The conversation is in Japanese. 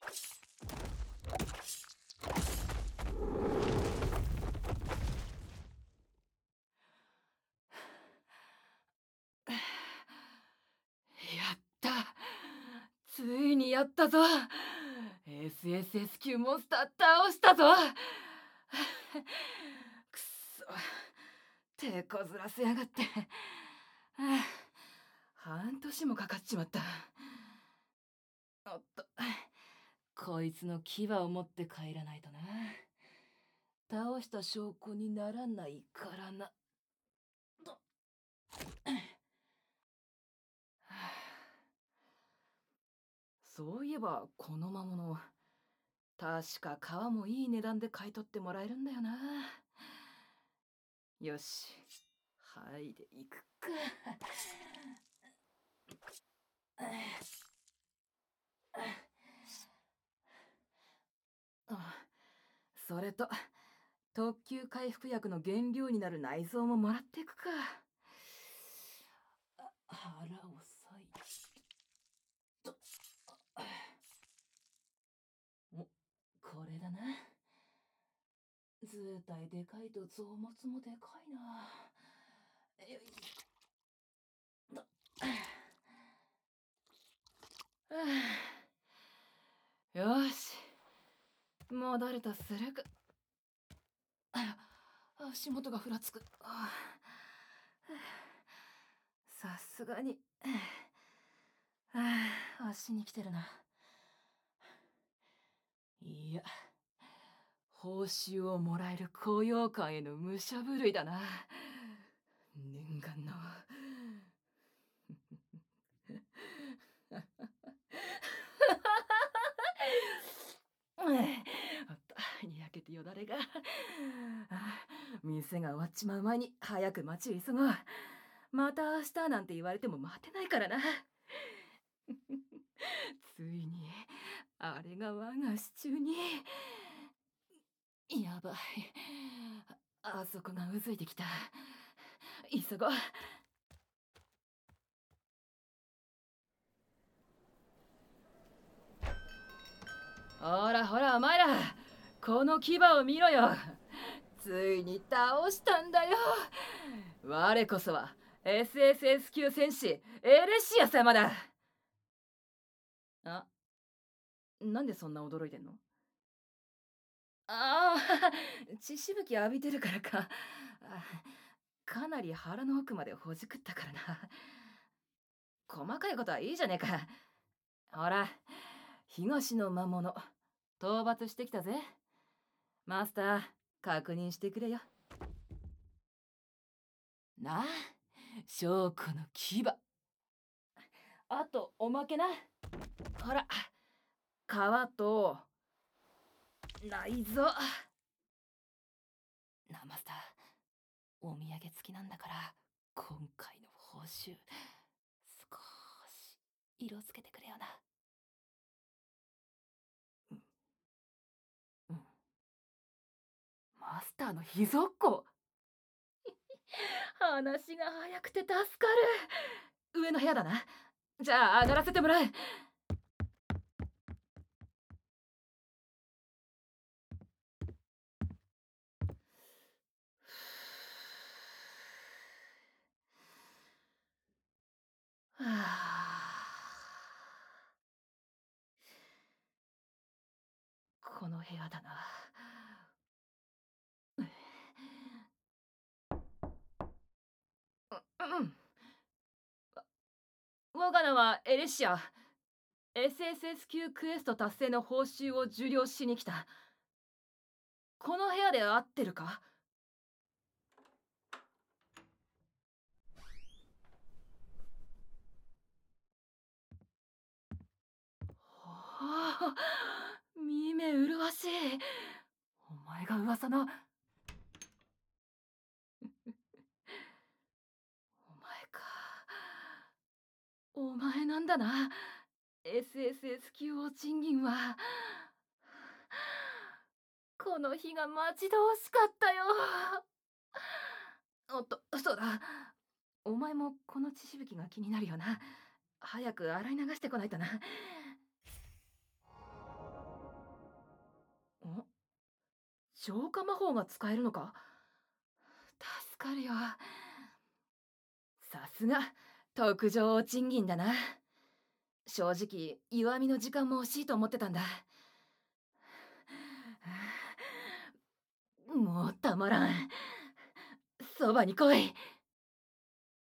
やった。ついにやったぞ。SSS 級モンスター倒したぞ。くそ、手こずらせやがって。半年もかかっちまった。おっと、こいつの牙を持って帰らないとな。倒した証拠にならないからな。そういえばこの魔物、確か皮もいい値段で買い取ってもらえるんだよな。よし、はいでいくか。それと特級回復薬の原料になる内臓ももらっていくか。腹をさいと。お、これだな。図体でかいと臓物もでかいな。よいと。よし、戻るとするか。足元がふらつく。さすがに足に来てるな。いや、報酬をもらえる高揚感への武者震いだな。念願のおっと、にやけてよだれが。店が終わっちまう前に早く街へ急ごう。また明日なんて言われても待てないからな。ついにあれが我が手中に。やばい、あそこがうずいてきた。急ごう。ほらほらお前ら、この牙を見ろよ。ついに倒したんだよ。我こそは SSS 級戦士エレシア様だ。あ、なんでそんな驚いてんの？ああ、血しぶき浴びてるからか。かなり腹の奥までほじくったからな。細かいことはいいじゃねえか。ほら、東の魔物討伐してきたぜ。マスター、確認してくれよ。なあ、証拠の牙。あとおまけな。ほら、皮と内臓。なあマスター、お土産付きなんだから今回の報酬少し色つけてくれよな。うん、マスターの秘蔵っ子。話が早くて助かる。上の部屋だな。じゃあ上がらせてもらう。はあ、この部屋だな。うん。我が名はエレシア。SSS 級クエスト達成の報酬を受領しに来た。この部屋で合ってるか？はあ、見目麗しい。お前が噂の。お前か。お前なんだな。SSS 級王賃金は。この日が待ち遠しかったよ。おっと、そうだ。お前もこの血しぶきが気になるよな。早く洗い流してこないとな。 浄化魔法が使えるのか？助かるよ。さすが、特上賃金だな。正直、弱みの時間も欲しいと思ってたんだ。もうたまらん。そばに来い。